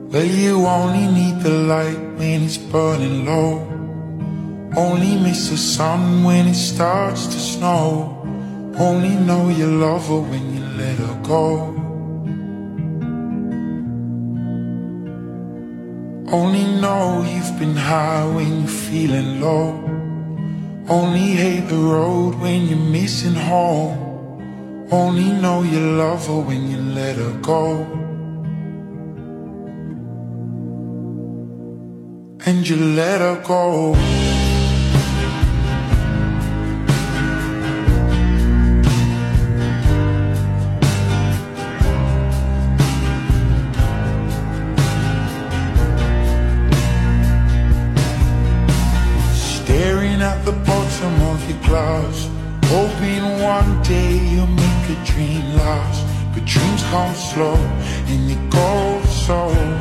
Well, you only need the light when it's burning low. Only miss the sun when it starts to snow. Only know you love her when you let her go. Only know you've been high when you're feeling low. Only hate the road when you're missing home. Only know you love her when you let her go. And you let her go. Staring at the bottom of your glass, hoping one day you'll make a dream last. But dreams come slow and they go so